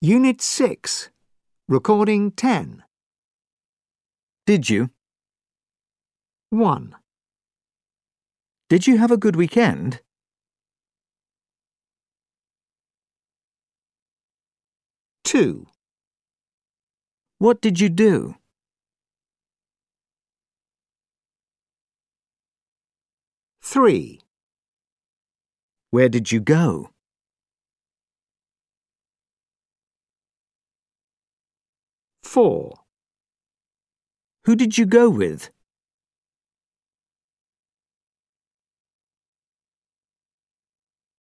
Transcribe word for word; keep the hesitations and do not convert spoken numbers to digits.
Unit six, Recording ten. Did you? one. Did you have a good weekend? two. What did you do? three. Where did you go? four. Who did you go with?